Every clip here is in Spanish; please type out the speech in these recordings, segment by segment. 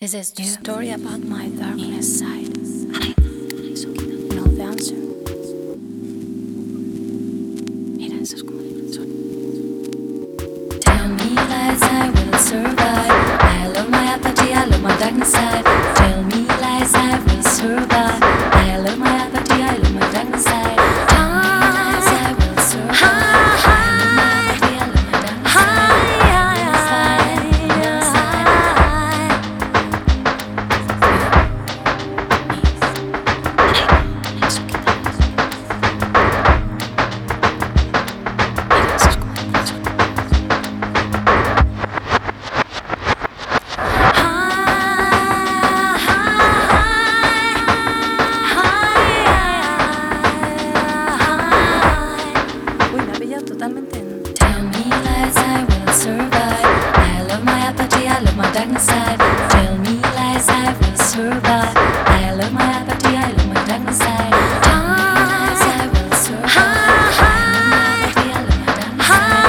Is this the story about my darkness side? No the answer. Mira, eso es como el sol. Tell me lies, I will survive. I love my apathy, I love my darkness side. Tell me lies, I will survive. I love my apathy, I love my darkness side. Tell me lies, I will survive. Tell me lies, I will survive. I love my apathy, I love my darkness side. Tell me lies, I will survive. I love my apathy, I love my darkness side. Tell me lies, I will survive. I love my apathy, I love my darkness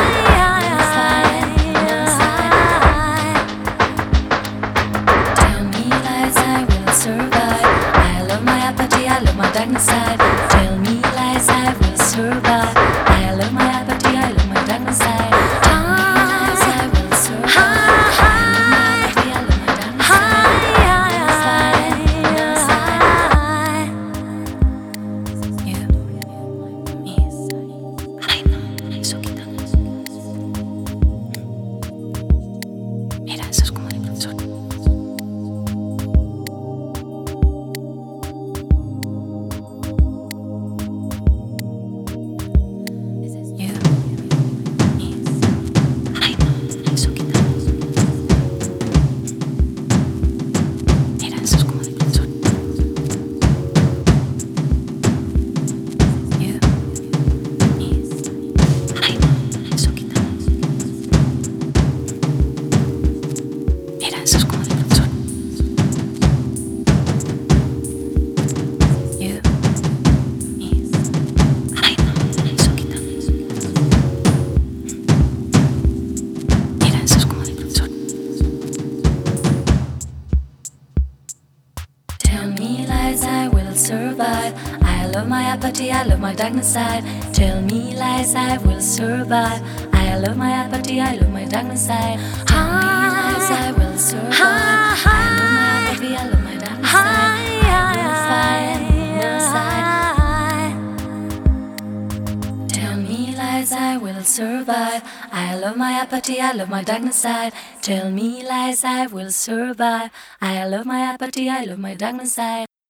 side. Tell me lies, I will survive. I love my apathy, I love my darkness side. Tell me lies, I will survive. I love my apathy, I love my darkness side. Tell me lies, I will survive. I love my apathy, I love my darkness side. You, me, ay no, eso quítalo. Mira, eso es como el sol. Tell me lies, I will survive. I love my apathy, I love my darkness side. Tell me lies, I will survive. I love my apathy, I love my darkness side. Tell me lies, I will survive. I love my apathy, I love my darkness side. Tell me lies, I will survive. I love my apathy, I love my darkness side. Tell me lies, I will survive. I love my apathy, I love my darkness side.